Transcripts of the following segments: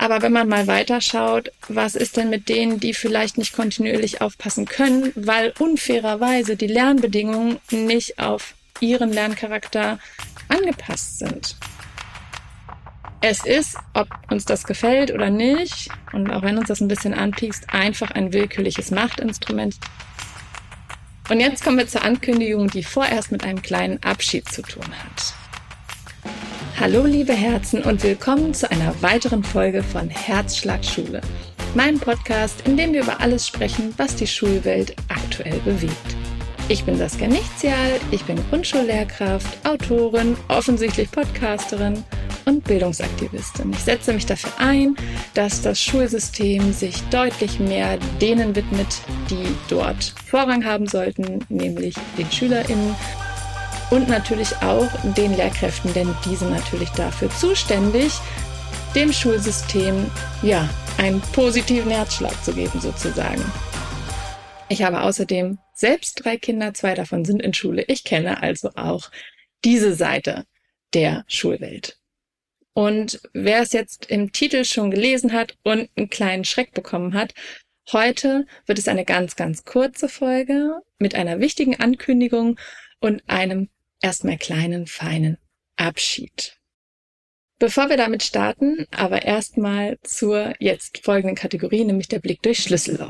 Aber wenn man mal weiterschaut, was ist denn mit denen, die vielleicht nicht kontinuierlich aufpassen können, weil unfairerweise die Lernbedingungen nicht auf ihren Lerncharakter angepasst sind? Es ist, ob uns das gefällt oder nicht, und auch wenn uns das ein bisschen anpiekst, einfach ein willkürliches Machtinstrument. Und jetzt kommen wir zur Ankündigung, die vorerst mit einem kleinen Abschied zu tun hat. Hallo liebe Herzen und willkommen zu einer weiteren Folge von Herzschlag Schule, meinem Podcast, in dem wir über alles sprechen, was die Schulwelt aktuell bewegt. Ich bin Saskia Nichtsial, ich bin Grundschullehrkraft, Autorin, offensichtlich Podcasterin und Bildungsaktivistin. Ich setze mich dafür ein, dass das Schulsystem sich deutlich mehr denen widmet, die dort Vorrang haben sollten, nämlich den SchülerInnen und natürlich auch den Lehrkräften, denn die sind natürlich dafür zuständig, dem Schulsystem einen positiven Herzschlag zu geben sozusagen. Ich habe außerdem selbst 3 Kinder, 2 davon sind in Schule. Ich kenne also auch diese Seite der Schulwelt. Und wer es jetzt im Titel schon gelesen hat und einen kleinen Schreck bekommen hat, heute wird es eine ganz, ganz kurze Folge mit einer wichtigen Ankündigung und einem erstmal kleinen, feinen Abschied. Bevor wir damit starten, aber erstmal zur jetzt folgenden Kategorie, nämlich der Blick durchs Schlüsselloch.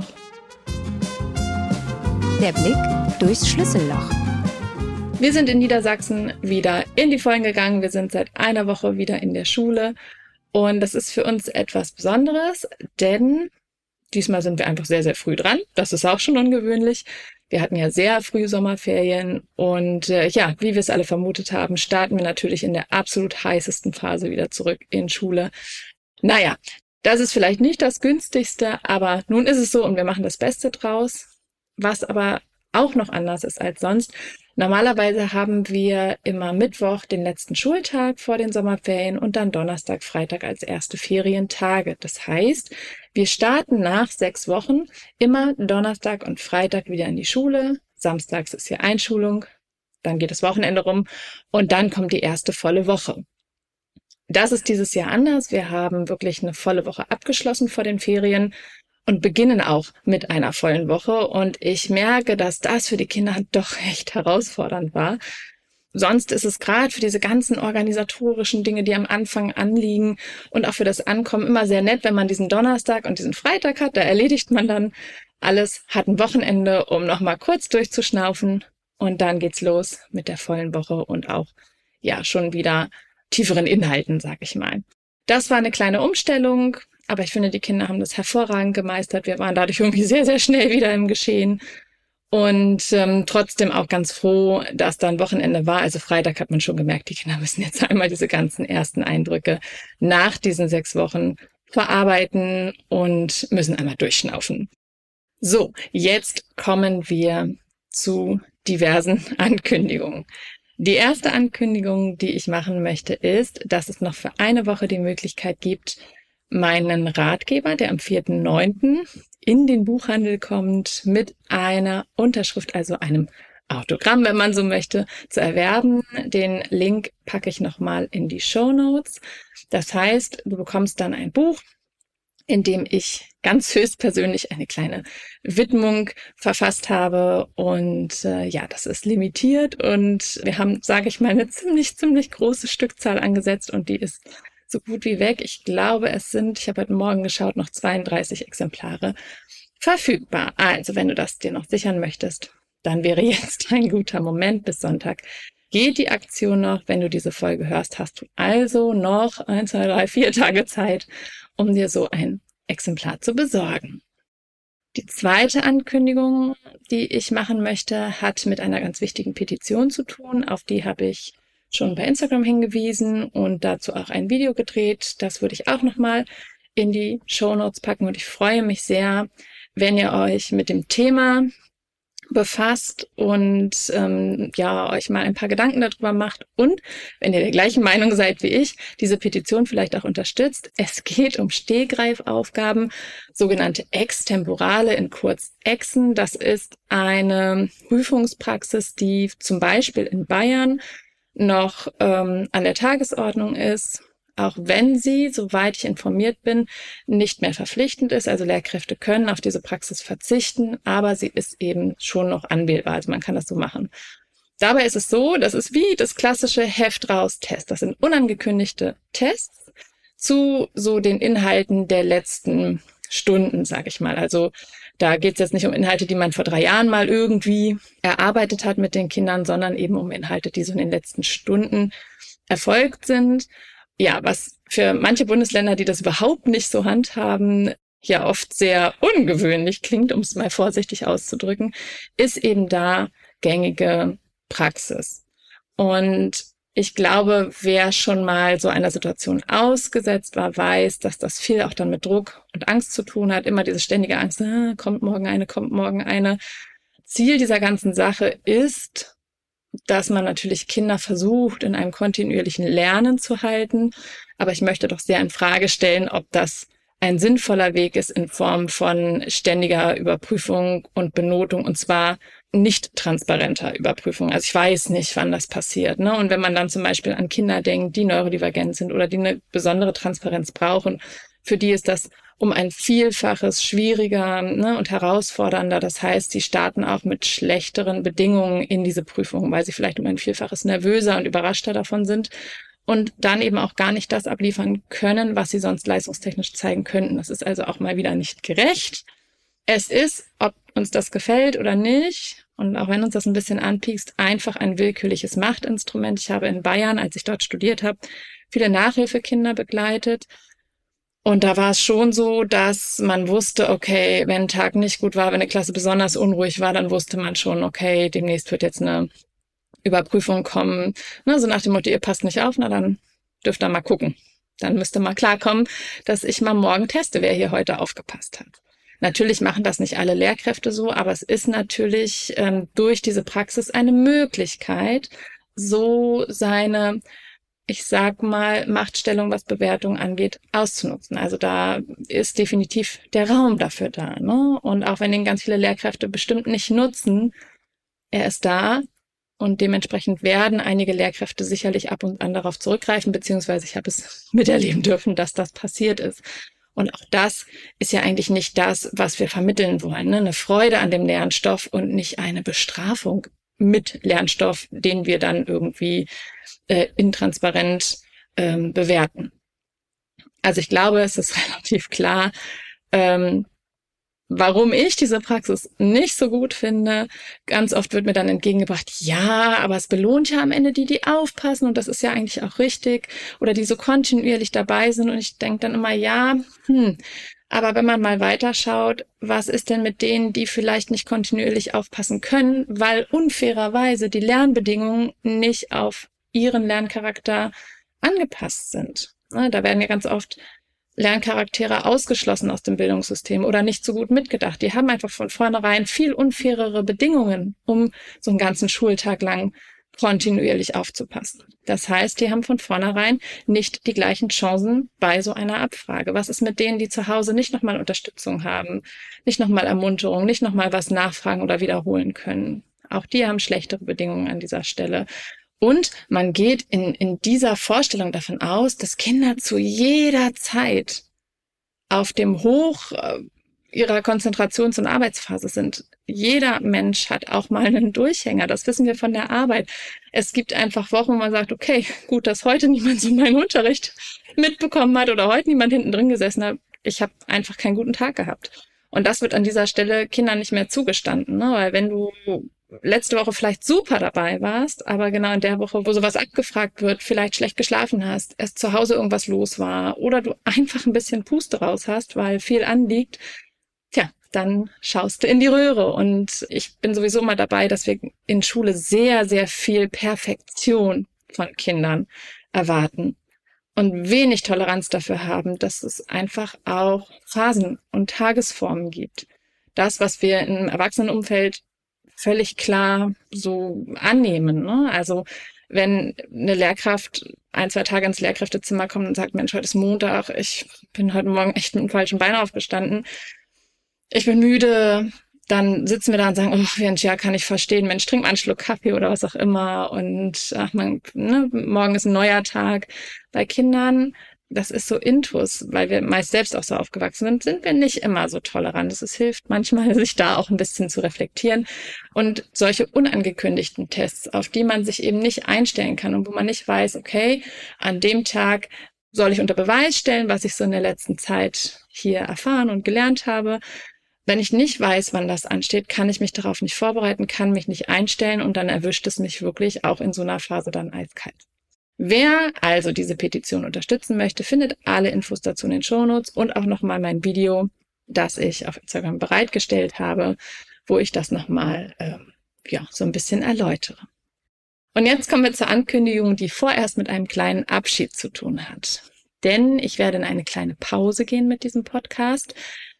Der Blick durchs Schlüsselloch. Wir sind in Niedersachsen wieder in die Vollen gegangen. Wir sind seit einer Woche wieder in der Schule. Und das ist für uns etwas Besonderes, denn diesmal sind wir einfach sehr, sehr früh dran. Das ist auch schon ungewöhnlich. Wir hatten ja sehr früh Sommerferien und wie wir es alle vermutet haben, starten wir natürlich in der absolut heißesten Phase wieder zurück in Schule. Naja, das ist vielleicht nicht das günstigste, aber nun ist es so und wir machen das Beste draus. Was aber auch noch anders ist als sonst. Normalerweise haben wir immer Mittwoch den letzten Schultag vor den Sommerferien und dann Donnerstag, Freitag als erste Ferientage. Das heißt, wir starten nach 6 Wochen immer Donnerstag und Freitag wieder in die Schule. Samstags ist hier Einschulung, dann geht das Wochenende rum und dann kommt die erste volle Woche. Das ist dieses Jahr anders. Wir haben wirklich eine volle Woche abgeschlossen vor den Ferien und beginnen auch mit einer vollen Woche. Und ich merke, dass das für die Kinder doch echt herausfordernd war. Sonst ist es gerade für diese ganzen organisatorischen Dinge, die am Anfang anliegen und auch für das Ankommen immer sehr nett, wenn man diesen Donnerstag und diesen Freitag hat. Da erledigt man dann alles, hat ein Wochenende, um nochmal kurz durchzuschnaufen. Und dann geht's los mit der vollen Woche und auch schon wieder tieferen Inhalten, sag ich mal. Das war eine kleine Umstellung. Aber ich finde, die Kinder haben das hervorragend gemeistert. Wir waren dadurch irgendwie sehr, sehr schnell wieder im Geschehen. Und trotzdem auch ganz froh, dass dann Wochenende war. Also Freitag hat man schon gemerkt, die Kinder müssen jetzt einmal diese ganzen ersten Eindrücke nach diesen 6 Wochen verarbeiten und müssen einmal durchschnaufen. So, jetzt kommen wir zu diversen Ankündigungen. Die erste Ankündigung, die ich machen möchte, ist, dass es noch für eine Woche die Möglichkeit gibt, meinen Ratgeber, der am 4.9. in den Buchhandel kommt, mit einer Unterschrift, also einem Autogramm, wenn man so möchte, zu erwerben. Den Link packe ich nochmal in die Shownotes. Das heißt, du bekommst dann ein Buch, in dem ich ganz höchstpersönlich eine kleine Widmung verfasst habe. Und das ist limitiert und wir haben, sage ich mal, eine ziemlich große Stückzahl angesetzt und die ist so gut wie weg. Ich glaube, ich habe heute Morgen geschaut, noch 32 Exemplare verfügbar. Also, wenn du das dir noch sichern möchtest, dann wäre jetzt ein guter Moment. Bis Sonntag geht die Aktion noch. Wenn du diese Folge hörst, hast du also noch 1, 2, 3, 4 Tage Zeit, um dir so ein Exemplar zu besorgen. Die zweite Ankündigung, die ich machen möchte, hat mit einer ganz wichtigen Petition zu tun. Auf die habe ich schon bei Instagram hingewiesen und dazu auch ein Video gedreht. Das würde ich auch nochmal in die Shownotes packen und ich freue mich sehr, wenn ihr euch mit dem Thema befasst und euch mal ein paar Gedanken darüber macht und wenn ihr der gleichen Meinung seid wie ich, diese Petition vielleicht auch unterstützt. Es geht um Stehgreifaufgaben, sogenannte Extemporale, in kurz Exen. Das ist eine Prüfungspraxis, die zum Beispiel in Bayern noch an der Tagesordnung ist. auch wenn sie, soweit ich informiert bin, nicht mehr verpflichtend ist. Also Lehrkräfte können auf diese Praxis verzichten, aber sie ist eben schon noch anwählbar. Also man kann das so machen. Dabei ist es so, das ist wie das klassische Heft raus Test. Das sind unangekündigte Tests zu so den Inhalten der letzten Stunden, sage ich mal. Also da geht es jetzt nicht um Inhalte, die man vor 3 Jahren mal irgendwie erarbeitet hat mit den Kindern, sondern eben um Inhalte, die so in den letzten Stunden erfolgt sind. Ja, was für manche Bundesländer, die das überhaupt nicht so handhaben, ja oft sehr ungewöhnlich klingt, um es mal vorsichtig auszudrücken, ist eben da gängige Praxis. Und ich glaube, wer schon mal so einer Situation ausgesetzt war, weiß, dass das viel auch dann mit Druck und Angst zu tun hat. Immer diese ständige Angst, kommt morgen eine, kommt morgen eine. Ziel dieser ganzen Sache ist, dass man natürlich Kinder versucht, in einem kontinuierlichen Lernen zu halten. Aber ich möchte doch sehr in Frage stellen, ob das ein sinnvoller Weg ist in Form von ständiger Überprüfung und Benotung, und zwar nicht transparenter Überprüfung. Also ich weiß nicht, wann das passiert, ne? Und wenn man dann zum Beispiel an Kinder denkt, die neurodivergent sind oder die eine besondere Transparenz brauchen, für die ist das um ein Vielfaches schwieriger, ne, und herausfordernder. Das heißt, die starten auch mit schlechteren Bedingungen in diese Prüfung, weil sie vielleicht um ein Vielfaches nervöser und überraschter davon sind und dann eben auch gar nicht das abliefern können, was sie sonst leistungstechnisch zeigen könnten. Das ist also auch mal wieder nicht gerecht. Es ist, ob uns das gefällt oder nicht, und auch wenn uns das ein bisschen anpiekst, einfach ein willkürliches Machtinstrument. Ich habe in Bayern, als ich dort studiert habe, viele Nachhilfekinder begleitet. Und da war es schon so, dass man wusste, okay, wenn ein Tag nicht gut war, wenn eine Klasse besonders unruhig war, dann wusste man schon, okay, demnächst wird jetzt eine Überprüfung kommen. Ne, so nach dem Motto, ihr passt nicht auf, na dann dürft ihr mal gucken. Dann müsst ihr mal klarkommen, dass ich mal morgen teste, wer hier heute aufgepasst hat. Natürlich machen das nicht alle Lehrkräfte so, aber es ist natürlich durch diese Praxis eine Möglichkeit, so seine, ich sag mal, Machtstellung, was Bewertung angeht, auszunutzen. Also da ist definitiv der Raum dafür da, ne? Und auch wenn den ganz viele Lehrkräfte bestimmt nicht nutzen, er ist da. Und dementsprechend werden einige Lehrkräfte sicherlich ab und an darauf zurückgreifen, beziehungsweise ich habe es miterleben dürfen, dass das passiert ist. Und auch das ist ja eigentlich nicht das, was wir vermitteln wollen, ne? Eine Freude an dem Lernstoff und nicht eine Bestrafung mit Lernstoff, den wir dann irgendwie intransparent bewerten. Also ich glaube, es ist relativ klar, warum ich diese Praxis nicht so gut finde. Ganz oft wird mir dann entgegengebracht, ja, aber es belohnt ja am Ende die aufpassen und das ist ja eigentlich auch richtig oder die so kontinuierlich dabei sind und ich denke dann immer, ja, aber wenn man mal weiterschaut, was ist denn mit denen, die vielleicht nicht kontinuierlich aufpassen können, weil unfairerweise die Lernbedingungen nicht auf ihren Lerncharakter angepasst sind. Da werden ja ganz oft Lerncharaktere ausgeschlossen aus dem Bildungssystem oder nicht so gut mitgedacht. Die haben einfach von vornherein viel unfairere Bedingungen, um so einen ganzen Schultag lang kontinuierlich aufzupassen. Das heißt, die haben von vornherein nicht die gleichen Chancen bei so einer Abfrage. Was ist mit denen, die zu Hause nicht nochmal Unterstützung haben, nicht nochmal Ermunterung, nicht nochmal was nachfragen oder wiederholen können? Auch die haben schlechtere Bedingungen an dieser Stelle. Und man geht in dieser Vorstellung davon aus, dass Kinder zu jeder Zeit auf dem Hoch ihrer Konzentrations- und Arbeitsphase sind. Jeder Mensch hat auch mal einen Durchhänger. Das wissen wir von der Arbeit. Es gibt einfach Wochen, wo man sagt, okay, gut, dass heute niemand so meinen Unterricht mitbekommen hat oder heute niemand hinten drin gesessen hat. Ich habe einfach keinen guten Tag gehabt. Und das wird an dieser Stelle Kindern nicht mehr zugestanden, ne? Weil wenn du letzte Woche vielleicht super dabei warst, aber genau in der Woche, wo sowas abgefragt wird, vielleicht schlecht geschlafen hast, es zu Hause irgendwas los war oder du einfach ein bisschen Puste raus hast, weil viel anliegt, tja, dann schaust du in die Röhre. Und ich bin sowieso mal dabei, dass wir in Schule sehr, sehr viel Perfektion von Kindern erwarten und wenig Toleranz dafür haben, dass es einfach auch Phasen und Tagesformen gibt. Das, was wir im Erwachsenenumfeld völlig klar so annehmen, ne? Also wenn eine Lehrkraft 1-2 Tage ins Lehrkräftezimmer kommt und sagt, Mensch, heute ist Montag, ich bin heute Morgen echt mit dem falschen Bein aufgestanden, ich bin müde, dann sitzen wir da und sagen, oh Mensch, ja, kann ich verstehen, Mensch, trink mal einen Schluck Kaffee oder was auch immer und morgen ist ein neuer Tag. Bei Kindern, das ist so Intus, weil wir meist selbst auch so aufgewachsen sind wir nicht immer so tolerant. Es hilft manchmal, sich da auch ein bisschen zu reflektieren und solche unangekündigten Tests, auf die man sich eben nicht einstellen kann und wo man nicht weiß, okay, an dem Tag soll ich unter Beweis stellen, was ich so in der letzten Zeit hier erfahren und gelernt habe. Wenn ich nicht weiß, wann das ansteht, kann ich mich darauf nicht vorbereiten, kann mich nicht einstellen und dann erwischt es mich wirklich auch in so einer Phase dann eiskalt. Wer also diese Petition unterstützen möchte, findet alle Infos dazu in den Shownotes und auch nochmal mein Video, das ich auf Instagram bereitgestellt habe, wo ich das nochmal so ein bisschen erläutere. Und jetzt kommen wir zur Ankündigung, die vorerst mit einem kleinen Abschied zu tun hat. Denn ich werde in eine kleine Pause gehen mit diesem Podcast.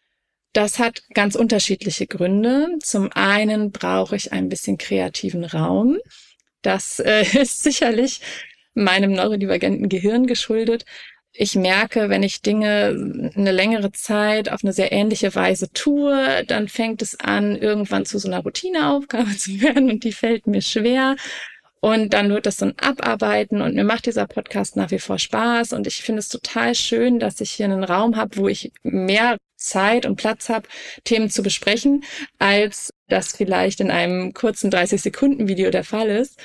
Das hat ganz unterschiedliche Gründe. Zum einen brauche ich ein bisschen kreativen Raum. Das ist sicherlich meinem neurodivergenten Gehirn geschuldet. Ich merke, wenn ich Dinge eine längere Zeit auf eine sehr ähnliche Weise tue, dann fängt es an, irgendwann zu so einer Routineaufgabe zu werden und die fällt mir schwer. Und dann wird das so ein Abarbeiten und mir macht dieser Podcast nach wie vor Spaß und ich finde es total schön, dass ich hier einen Raum habe, wo ich mehr Zeit und Platz habe, Themen zu besprechen, als das vielleicht in einem kurzen 30-Sekunden-Video der Fall ist.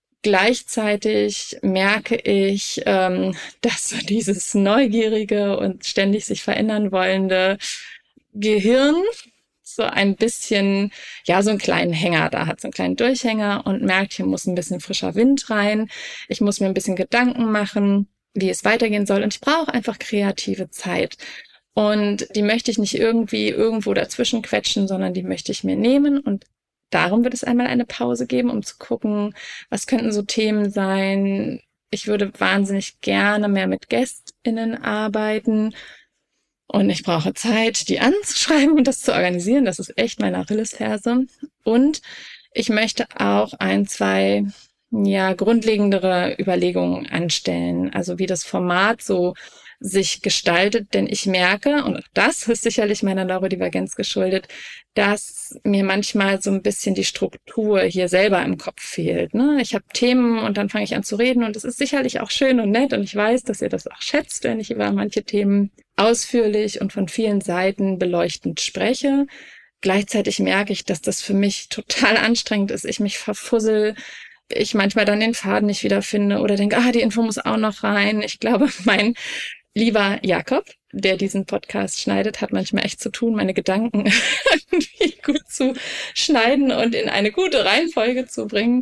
Gleichzeitig merke ich, dass so dieses neugierige und ständig sich verändern wollende Gehirn so ein bisschen, so einen kleinen Hänger da hat, so einen kleinen Durchhänger und merkt, hier muss ein bisschen frischer Wind rein. Ich muss mir ein bisschen Gedanken machen, wie es weitergehen soll und ich brauche einfach kreative Zeit. Und die möchte ich nicht irgendwie irgendwo dazwischen quetschen, sondern die möchte ich mir nehmen und darum wird es einmal eine Pause geben, um zu gucken, was könnten so Themen sein. Ich würde wahnsinnig gerne mehr mit GästInnen arbeiten. Und ich brauche Zeit, die anzuschreiben und das zu organisieren. Das ist echt meine Achillesferse. Und ich möchte auch 2 grundlegendere Überlegungen anstellen. Also wie das Format so sich gestaltet. Denn ich merke, und das ist sicherlich meiner Neurodivergenz geschuldet, dass mir manchmal so ein bisschen die Struktur hier selber im Kopf fehlt. Ich habe Themen und dann fange ich an zu reden und es ist sicherlich auch schön und nett und ich weiß, dass ihr das auch schätzt, wenn ich über manche Themen ausführlich und von vielen Seiten beleuchtend spreche. Gleichzeitig merke ich, dass das für mich total anstrengend ist. Ich mich verfussel, ich manchmal dann den Faden nicht wiederfinde oder denke, die Info muss auch noch rein. Ich glaube, mein lieber Jakob, der diesen Podcast schneidet, hat manchmal echt zu tun, meine Gedanken irgendwie gut zu schneiden und in eine gute Reihenfolge zu bringen.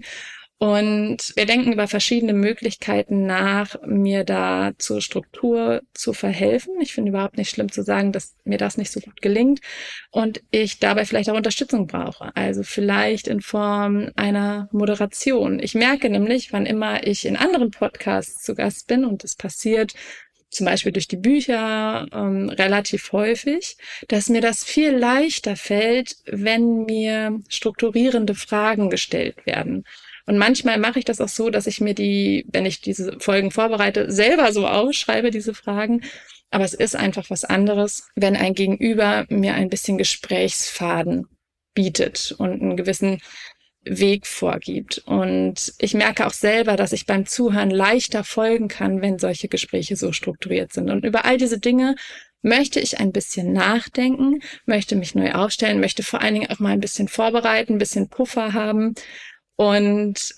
Und wir denken über verschiedene Möglichkeiten nach, mir da zur Struktur zu verhelfen. Ich finde überhaupt nicht schlimm zu sagen, dass mir das nicht so gut gelingt und ich dabei vielleicht auch Unterstützung brauche. Also vielleicht in Form einer Moderation. Ich merke nämlich, wann immer ich in anderen Podcasts zu Gast bin, und das passiert zum Beispiel durch die Bücher relativ häufig, dass mir das viel leichter fällt, wenn mir strukturierende Fragen gestellt werden. Und manchmal mache ich das auch so, dass ich mir wenn ich diese Folgen vorbereite, selber so aufschreibe, diese Fragen. Aber es ist einfach was anderes, wenn ein Gegenüber mir ein bisschen Gesprächsfaden bietet und einen gewissen Weg vorgibt. Und ich merke auch selber, dass ich beim Zuhören leichter folgen kann, wenn solche Gespräche so strukturiert sind. Und über all diese Dinge möchte ich ein bisschen nachdenken, möchte mich neu aufstellen, möchte vor allen Dingen auch mal ein bisschen vorbereiten, ein bisschen Puffer haben. Und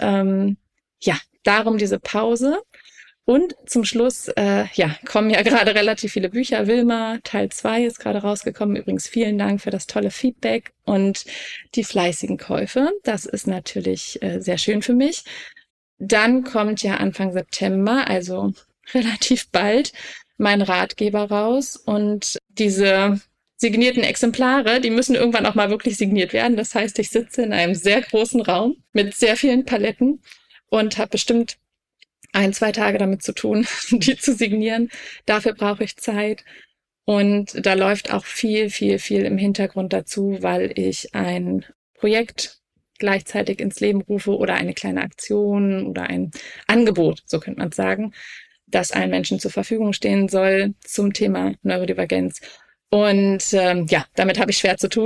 darum diese Pause. Und zum Schluss kommen ja gerade relativ viele Bücher. Wilma, Teil 2 ist gerade rausgekommen. Übrigens vielen Dank für das tolle Feedback und die fleißigen Käufe. Das ist natürlich sehr schön für mich. Dann kommt ja Anfang September, also relativ bald, mein Ratgeber raus. Und diese signierten Exemplare, die müssen irgendwann auch mal wirklich signiert werden. Das heißt, ich sitze in einem sehr großen Raum mit sehr vielen Paletten und habe bestimmt 1-2 Tage damit zu tun, die zu signieren. Dafür brauche ich Zeit. Und da läuft auch viel, viel, viel im Hintergrund dazu, weil ich ein Projekt gleichzeitig ins Leben rufe oder eine kleine Aktion oder ein Angebot, so könnte man sagen, das allen Menschen zur Verfügung stehen soll zum Thema Neurodivergenz. Und damit habe ich schwer zu tun.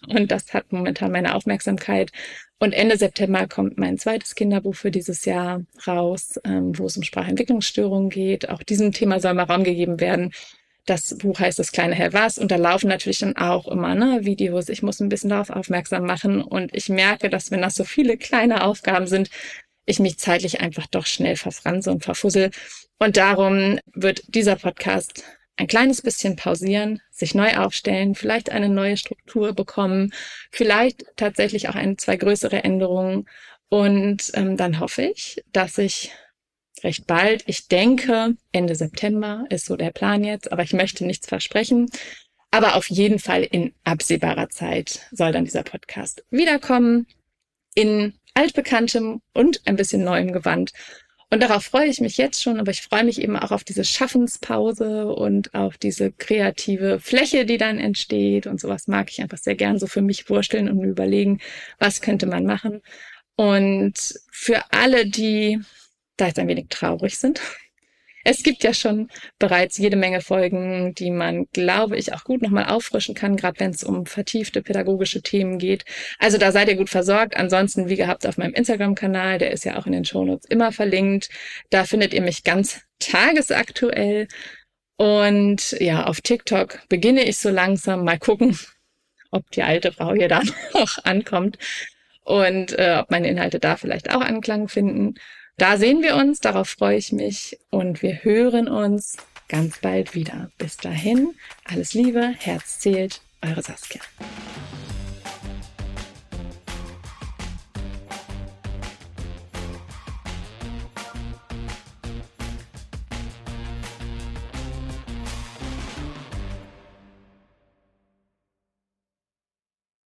und das hat momentan meine Aufmerksamkeit. Und Ende September kommt mein zweites Kinderbuch für dieses Jahr raus, wo es um Sprachentwicklungsstörungen geht. Auch diesem Thema soll mal Raum gegeben werden. Das Buch heißt Das kleine Hell was und da laufen natürlich dann auch immer Videos. Ich muss ein bisschen darauf aufmerksam machen und ich merke, dass wenn das so viele kleine Aufgaben sind, ich mich zeitlich einfach doch schnell verfranse und verfussel. Und darum wird dieser Podcast ein kleines bisschen pausieren, sich neu aufstellen, vielleicht eine neue Struktur bekommen, vielleicht tatsächlich auch 2 größere Änderungen. Und dann hoffe ich, dass ich recht bald, ich denke, Ende September ist so der Plan jetzt, aber ich möchte nichts versprechen. Aber auf jeden Fall in absehbarer Zeit soll dann dieser Podcast wiederkommen, in altbekanntem und ein bisschen neuem Gewand. Und darauf freue ich mich jetzt schon, aber ich freue mich eben auch auf diese Schaffenspause und auf diese kreative Fläche, die dann entsteht. Und sowas mag ich einfach sehr gern so für mich wursteln und mir überlegen, was könnte man machen. Und für alle, die da jetzt ein wenig traurig sind. Es gibt ja schon bereits jede Menge Folgen, die man, glaube ich, auch gut nochmal auffrischen kann, gerade wenn es um vertiefte pädagogische Themen geht. Also da seid ihr gut versorgt. Ansonsten, wie gehabt, auf meinem Instagram-Kanal, der ist ja auch in den Shownotes immer verlinkt. Da findet ihr mich ganz tagesaktuell. Und ja, auf TikTok beginne ich so langsam. Mal gucken, ob die alte Frau hier da noch ankommt und ob meine Inhalte da vielleicht auch Anklang finden. Da sehen wir uns, darauf freue ich mich und wir hören uns ganz bald wieder. Bis dahin, alles Liebe, Herz zählt, eure Saskia.